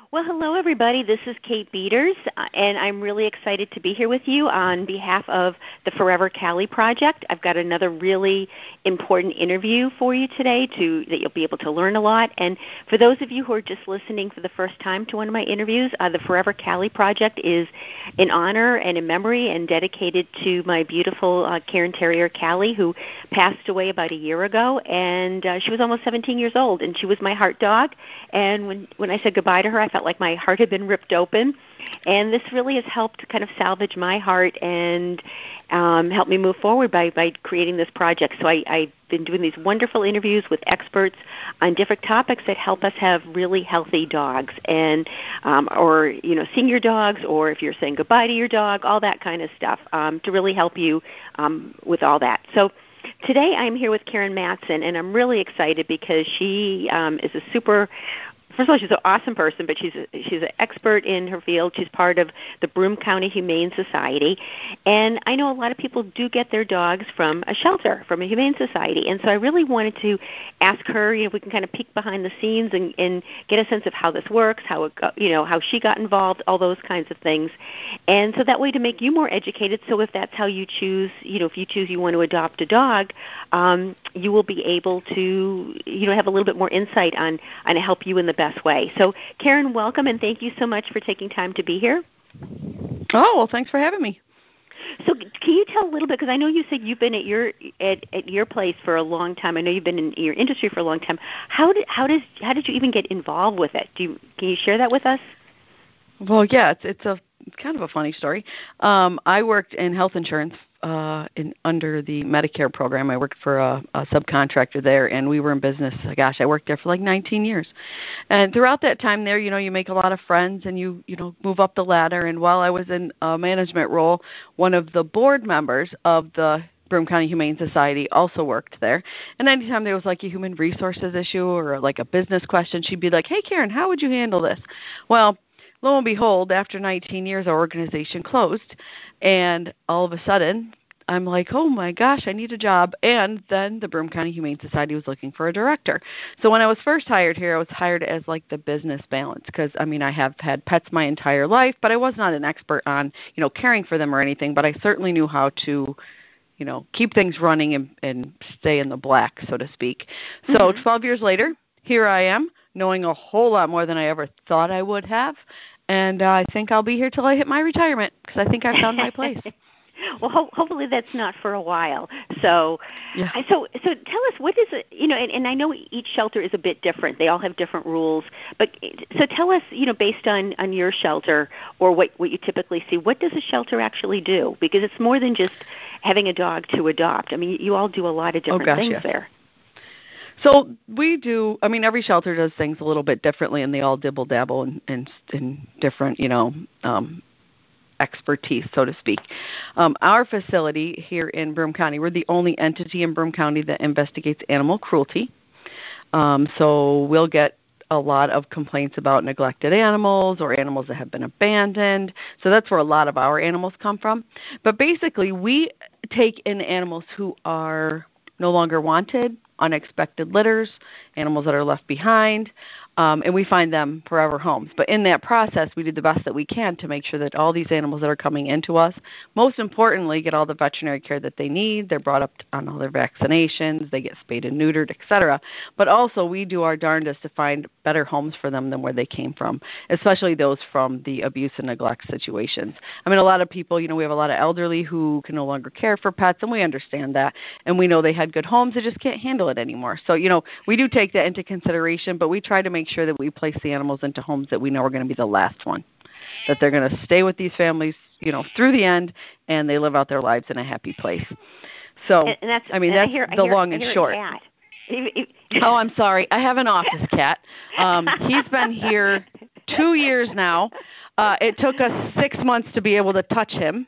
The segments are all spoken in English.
Well, hello, everybody. This is Kate Beaters, and I'm really excited to be here with you on behalf of the Forever Cali Project. I've got another really important interview for you today that you'll be able to learn a lot. And for those of you who are just listening for the first time to one of my interviews, the Forever Cali Project is in honor and in memory and dedicated to my beautiful Cairn Terrier, Callie, who passed away about a year ago. And she was almost 17 years old, and she was my heart dog. And when I said goodbye to her, I felt like my heart had been ripped open, and this really has helped kind of salvage my heart and help me move forward by creating this project. So I've been doing these wonderful interviews with experts on different topics that help us have really healthy dogs, and or senior dogs, or if you're saying goodbye to your dog, all that kind of stuff to really help you with all that. So today I'm here with Karen Matson, and I'm really excited because she is a super. First of all, she's an awesome person, but she's an expert in her field. She's part of the Broome County Humane Society, and I know a lot of people do get their dogs from a shelter, from a humane society, and so I really wanted to ask her, if we can kind of peek behind the scenes and get a sense of how this works, how it how she got involved, all those kinds of things, and so that way to make you more educated. So if that's how you choose, if you choose you want to adopt a dog, you will be able to have a little bit more insight on to help you in the best way. So, Karen, welcome, and thank you so much for taking time to be here. Oh, well, thanks for having me. So, can you tell a little bit, because I know you said you've been at your place for a long time. I know you've been in your industry for a long time. How did you even get involved with it? Can you share that with us? Well, yeah, it's kind of a funny story. I worked in health insurance under the Medicare program. I worked for a subcontractor there, and we were in business. I worked there for like 19 years. And throughout that time there, you make a lot of friends, and you move up the ladder. And while I was in a management role, one of the board members of the Broome County Humane Society also worked there. And anytime there was like a human resources issue or like a business question, she'd be like, "Hey, Karen, how would you handle this?" Well, lo and behold, after 19 years, our organization closed, and all of a sudden, I'm like, oh my gosh, I need a job. And then the Broome County Humane Society was looking for a director. So when I was first hired here, I was hired as like the business balance because, I have had pets my entire life, but I was not an expert on, caring for them or anything, but I certainly knew how to keep things running and stay in the black, so to speak. So 12 years later, here I am, knowing a whole lot more than I ever thought I would have. And I think I'll be here till I hit my retirement because I think I've found my place. Well, hopefully that's not for a while. So, yeah. so tell us, what is it? And I know each shelter is a bit different. They all have different rules. But so tell us, based on your shelter or what you typically see, what does a shelter actually do? Because it's more than just having a dog to adopt. You all do a lot of different things there. So we do, every shelter does things a little bit differently, and they all dibble-dabble in different, expertise, so to speak. Our facility here in Broome County, we're the only entity in Broome County that investigates animal cruelty. So we'll get a lot of complaints about neglected animals or animals that have been abandoned. So that's where a lot of our animals come from. But basically, we take in animals who are no longer wanted, unexpected litters, animals that are left behind, and we find them forever homes. But in that process, we do the best that we can to make sure that all these animals that are coming into us, most importantly, get all the veterinary care that they need. They're brought up on all their vaccinations. They get spayed and neutered, etc. But also, we do our darndest to find better homes for them than where they came from, especially those from the abuse and neglect situations. A lot of people, we have a lot of elderly who can no longer care for pets, and we understand that. And we know they had good homes. They just can't handle it anymore. So, we do take that into consideration, but we try to make sure that we place the animals into homes that we know are going to be the last one, that they're going to stay with these families, through the end, and they live out their lives in a happy place. So, that's the long and short. Oh, I'm sorry. I have an office cat. He's been here 2 years now. It took us 6 months to be able to touch him,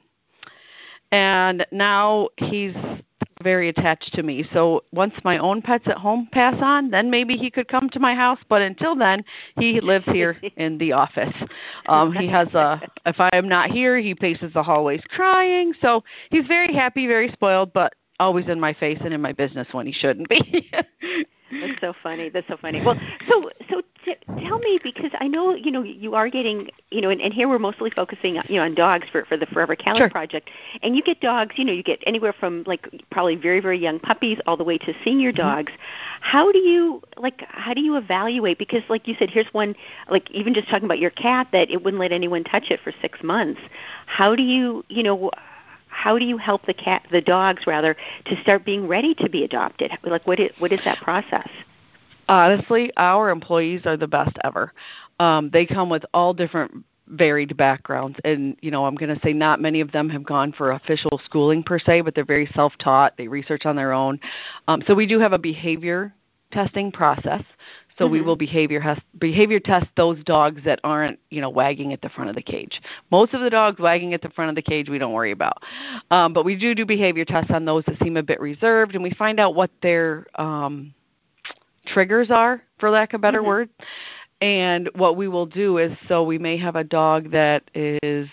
and now he's very attached to me. So once my own pets at home pass on, then maybe he could come to my house. But until then, he lives here in the office. He has if I am not here, he paces the hallways crying. So he's very happy, very spoiled, but always in my face and in my business when he shouldn't be. That's so funny. That's so funny. Well, tell me, because I know you are getting and here we're mostly focusing on dogs for the Forever Cali Sure. project, and you get dogs. You get anywhere from like probably very very young puppies all the way to senior dogs. How do you evaluate? Because like you said, here's one, like even just talking about your cat, that it wouldn't let anyone touch it for 6 months. How do you help the dogs rather, to start being ready to be adopted? Like what is that process? Honestly, our employees are the best ever. They come with all different varied backgrounds, and I'm going to say not many of them have gone for official schooling per se, but they're very self-taught. They research on their own. So we do have a behavior testing process. So we will behavior test those dogs that aren't, wagging at the front of the cage. Most of the dogs wagging at the front of the cage we don't worry about. But we do behavior tests on those that seem a bit reserved, and we find out what their triggers are, for lack of a better word. And what we will do is, so we may have a dog that is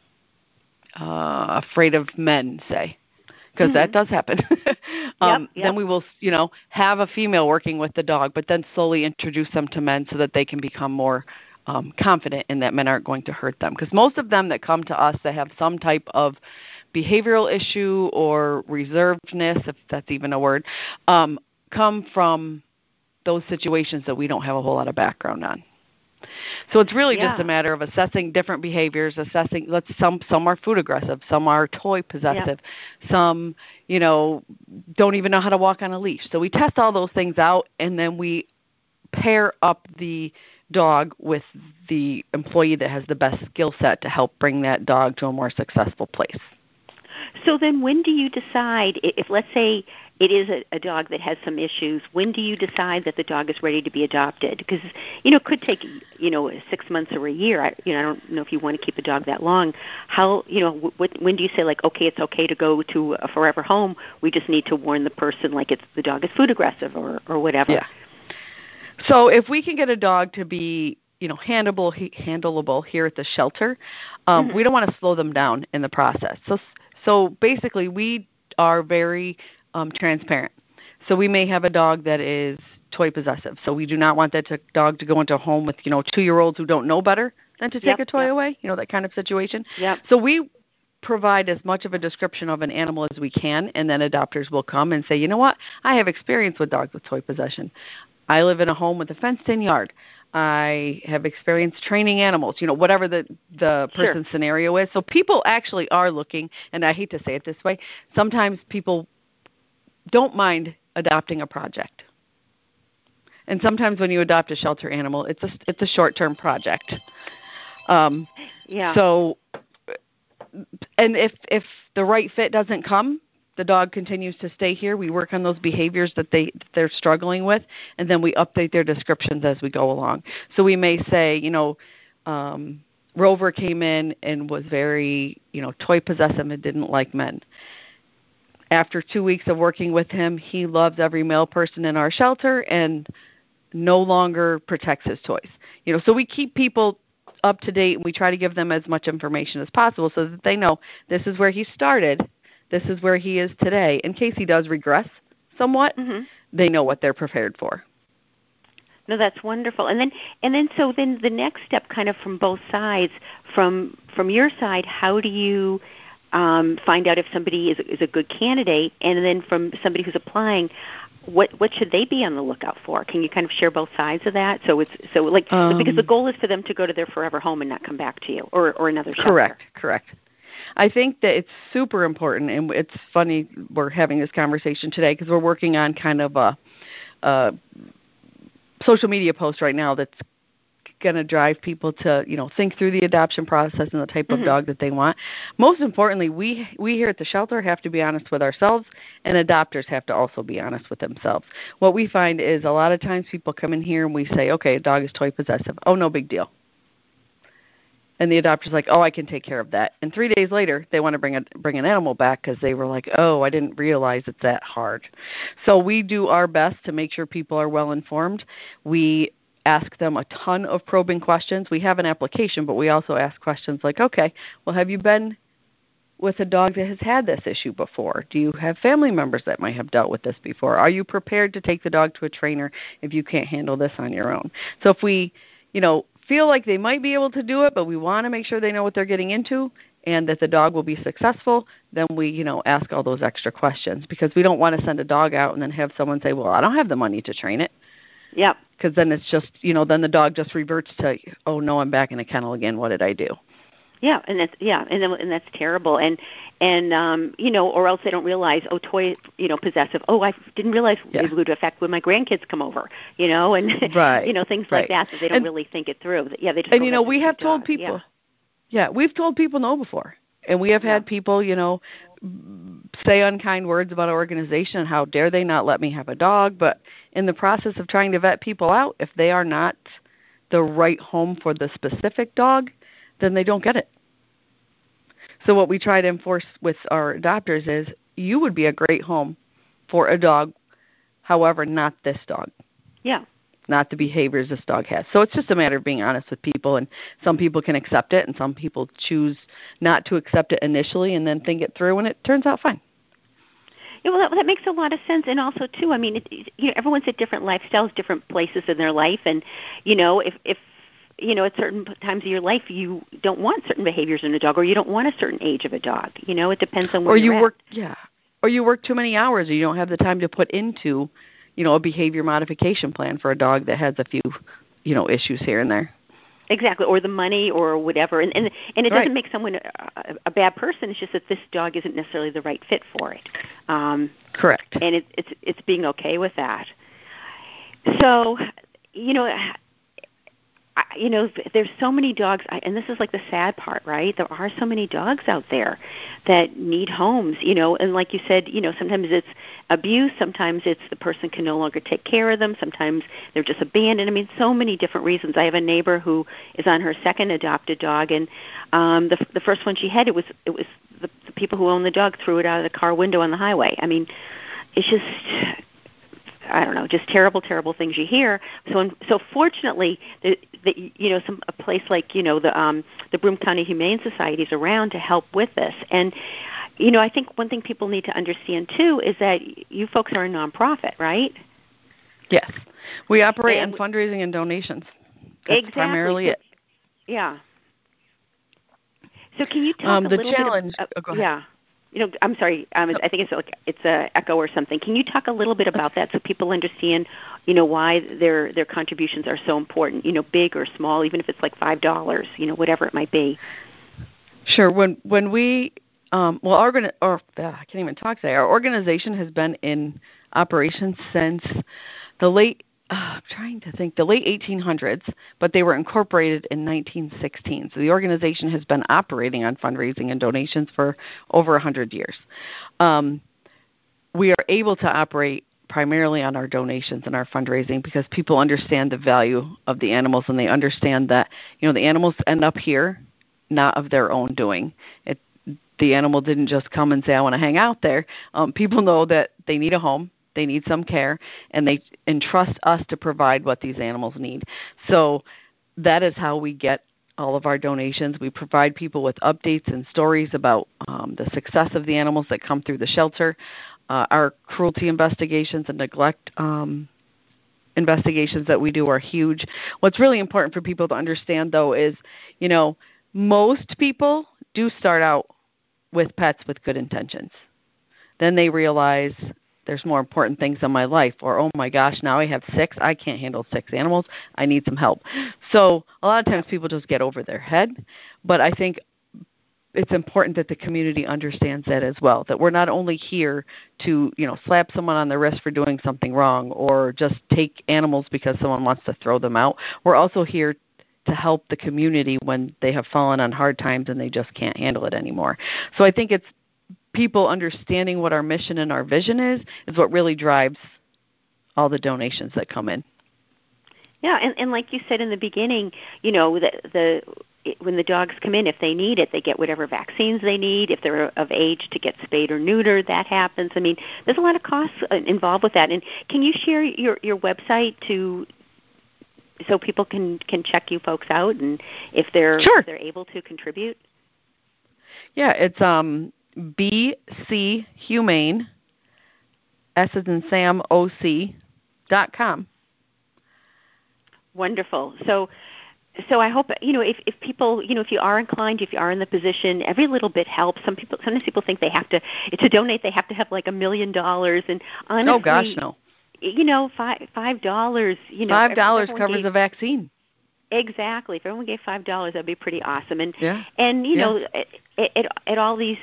afraid of men, say, because that does happen. Then we will, have a female working with the dog, but then slowly introduce them to men so that they can become more confident in that men aren't going to hurt them. Because most of them that come to us that have some type of behavioral issue or reservedness, if that's even a word, come from those situations that we don't have a whole lot of background on. So it's really just a matter of assessing different behaviors, some are food aggressive, some are toy possessive, some, don't even know how to walk on a leash. So we test all those things out, and then we pair up the dog with the employee that has the best skill set to help bring that dog to a more successful place. So then when do you decide, if let's say it is a dog that has some issues, when do you decide that the dog is ready to be adopted? Because, it could take, 6 months or a year. I don't know if you want to keep a dog that long. How, when do you say, like, okay, it's okay to go to a forever home, we just need to warn the person, like the dog is food aggressive or whatever? Yeah. So if we can get a dog to be handleable here at the shelter, we don't want to slow them down in the process. So basically, we are very transparent. So we may have a dog that is toy possessive. So we do not want that dog to go into a home with 2-year-olds who don't know better than to take a toy away. That kind of situation. So we provide as much of a description of an animal as we can, and then adopters will come and say, you know what, I have experience with dogs with toy possession. I live in a home with a fenced-in yard. I have experienced training animals, whatever the person's scenario is. So people actually are looking, and I hate to say it this way, sometimes people don't mind adopting a project. And sometimes when you adopt a shelter animal, it's a short-term project. So, and if the right fit doesn't come, the dog continues to stay here. We work on those behaviors that they're struggling with, and then we update their descriptions as we go along. So we may say, Rover came in and was very, toy possessive and didn't like men. After 2 weeks of working with him, he loves every male person in our shelter and no longer protects his toys. So we keep people up to date, and we try to give them as much information as possible so that they know this is where he started. This is where he is today. In case he does regress somewhat, they know what they're prepared for. No, that's wonderful. And then so the next step, kind of from both sides, from your side, how do you find out if somebody is a good candidate? And then from somebody who's applying, what should they be on the lookout for? Can you kind of share both sides of that? Because the goal is for them to go to their forever home and not come back to you or another shelter. Correct. I think that it's super important, and it's funny we're having this conversation today because we're working on kind of a social media post right now that's going to drive people to, think through the adoption process and the type of dog that they want. Most importantly, we here at the shelter have to be honest with ourselves, and adopters have to also be honest with themselves. What we find is a lot of times people come in here and we say, okay, a dog is toy possessive. Oh, no big deal. And the adopter's like, oh, I can take care of that. And 3 days later, they want to bring an animal back because they were like, oh, I didn't realize it's that hard. So we do our best to make sure people are well informed. We ask them a ton of probing questions. We have an application, but we also ask questions like, okay, well, have you been with a dog that has had this issue before? Do you have family members that might have dealt with this before? Are you prepared to take the dog to a trainer if you can't handle this on your own? So if we, feel like they might be able to do it, but we want to make sure they know what they're getting into and that the dog will be successful, then we, ask all those extra questions, because we don't want to send a dog out and then have someone say, well, I don't have the money to train it. Yep. Because then it's just, then the dog just reverts to, oh no, I'm back in the kennel again. What did I do? Yeah, and that's terrible, and or else they don't realize, toy, possessive. Oh, I didn't realize it would affect when my grandkids come over, and right. things like that they don't really think it through. Yeah, they just. And we have told people. Yeah, we've told people no before, and we have had people, say unkind words about our organization. How dare they not let me have a dog? But in the process of trying to vet people out, if they are not the right home for the specific dog, then they don't get it. So what we try to enforce with our adopters is, you would be a great home for a dog, however, not this dog. Yeah. Not the behaviors this dog has. So it's just a matter of being honest with people, and some people can accept it, and some people choose not to accept it initially and then think it through, and it turns out fine. Yeah, well, that makes a lot of sense, and also too, I mean, everyone's at different lifestyles, different places in their life, and if at certain times of your life you don't want certain behaviors in a dog, or you don't want a certain age of a dog. It depends on where you're at. Or you work too many hours, or you don't have the time to put into, a behavior modification plan for a dog that has a few, issues here and there. Exactly, or the money, or whatever, and it doesn't make someone a bad person. It's just that this dog isn't necessarily the right fit for it. Correct. And it's being okay with that. So, there's so many dogs, and this is like the sad part, right? There are so many dogs out there that need homes, and like you said, sometimes it's abuse, sometimes it's the person can no longer take care of them, sometimes they're just abandoned. I mean, so many different reasons. I have a neighbor who is on her second adopted dog, and the first one she had, it was the people who own the dog threw it out of the car window on the highway. I mean, it's just, I don't know, just terrible, terrible things you hear. So fortunately, a place like the Broome County Humane Society is around to help with this. And I think one thing people need to understand too is that you folks are a nonprofit, right? Yes, we operate on fundraising and donations. That's primarily it. Yeah. So can you talk a little challenge, bit? Go ahead. Yeah. I'm sorry. I think it's a echo or something. Can you talk a little bit about that so people understand, why their contributions are so important? Big or small, even if it's like $5, whatever it might be. Sure. When we, I can't even talk today. Our organization has been in operation since the late 1800s, but they were incorporated in 1916. So the organization has been operating on fundraising and donations for over 100 years. We are able to operate primarily on our donations and our fundraising because people understand the value of the animals, and they understand that, the animals end up here, not of their own doing. The animal didn't just come and say, I want to hang out there. People know that they need a home. They need some care, and they entrust us to provide what these animals need. So that is how we get all of our donations. We provide people with updates and stories about the success of the animals that come through the shelter. Our cruelty investigations and neglect investigations that we do are huge. What's really important for people to understand, though, is, most people do start out with pets with good intentions. Then they realize there's more important things in my life, or, oh my gosh, now I have 6. I can't handle 6 animals. I need some help. So a lot of times people just get over their head, but I think it's important that the community understands that as well, that we're not only here to, slap someone on the wrist for doing something wrong or just take animals because someone wants to throw them out. We're also here to help the community when they have fallen on hard times and they just can't handle it anymore. So I think it's people understanding what our mission and our vision is what really drives all the donations that come in. Yeah, and like you said in the beginning, when the dogs come in, if they need it, they get whatever vaccines they need. If they're of age to get spayed or neutered, that happens. I mean, there's a lot of costs involved with that. And can you share your website so people can check you folks out, and if they're able to contribute? Yeah, it's BC Humane, S as in Sam, OC.com. Wonderful. So I hope, if people, if you are inclined, if you are in the position, every little bit helps. Sometimes people think they have to donate, they have to have like $1 million, and honestly, oh gosh, no. $5, $5 covers a vaccine. Exactly. If everyone gave $5, that'd be pretty awesome. And yeah. and at all these,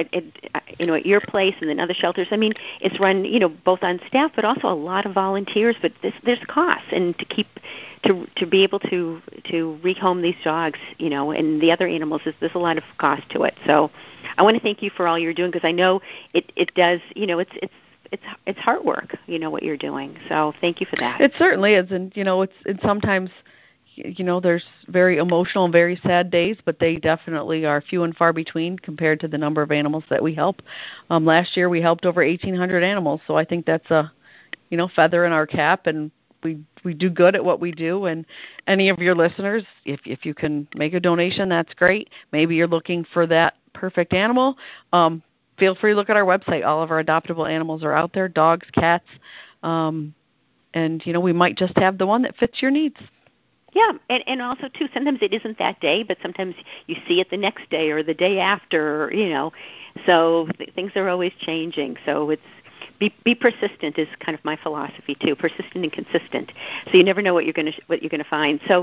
at your place and then other shelters. I mean, it's run, both on staff, but also a lot of volunteers. But there's costs, and to be able to rehome these dogs, and the other animals, there's a lot of cost to it. So I want to thank you for all you're doing, because I know it does. It's hard work, what you're doing. So thank you for that. It certainly is, and it's sometimes. There's very emotional and very sad days, but they definitely are few and far between compared to the number of animals that we help. Last year we helped over 1,800 animals, so I think that's a, feather in our cap, and we do good at what we do. And any of your listeners, if you can make a donation, that's great. Maybe you're looking for that perfect animal. Feel free to look at our website. All of our adoptable animals are out there, dogs, cats, and we might just have the one that fits your needs. Yeah, and also, too, sometimes it isn't that day, but sometimes you see it the next day or the day after, so things are always changing. So it's be persistent is kind of my philosophy, too, persistent and consistent. So you never know what you're going to find. So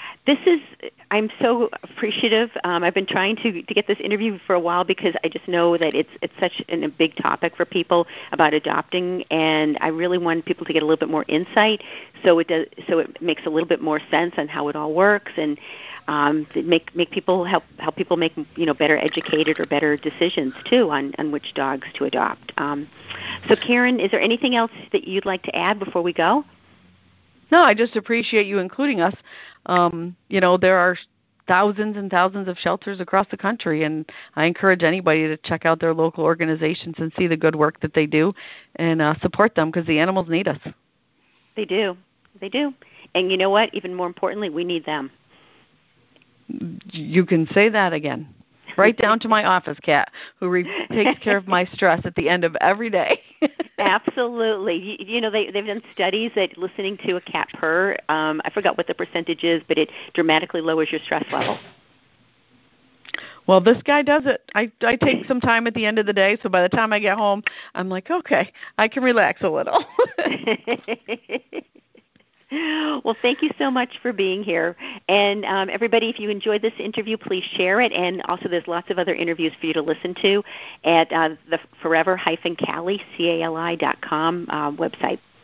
I'm so appreciative. I've been trying to get this interview for a while, because I just know that it's such a big topic for people about adopting, and I really want people to get a little bit more insight, so it makes a little bit more sense on how it all works, and make people help people make better educated or better decisions too on which dogs to adopt. So Karen, is there anything else that you'd like to add before we go? No, I just appreciate you including us. There are thousands and thousands of shelters across the country, and I encourage anybody to check out their local organizations and see the good work that they do, and support them, because the animals need us. They do. And you know what? Even more importantly, we need them. You can say that again. Right down to my office cat, who takes care of my stress at the end of every day. Absolutely. They've done studies that listening to a cat purr, I forgot what the percentage is, but it dramatically lowers your stress level. Well, this guy does it. I take some time at the end of the day, so by the time I get home, I'm like, okay, I can relax a little. Well, thank you so much for being here. And everybody, if you enjoyed this interview, please share it. And also, there's lots of other interviews for you to listen to at the forever-cali.com website.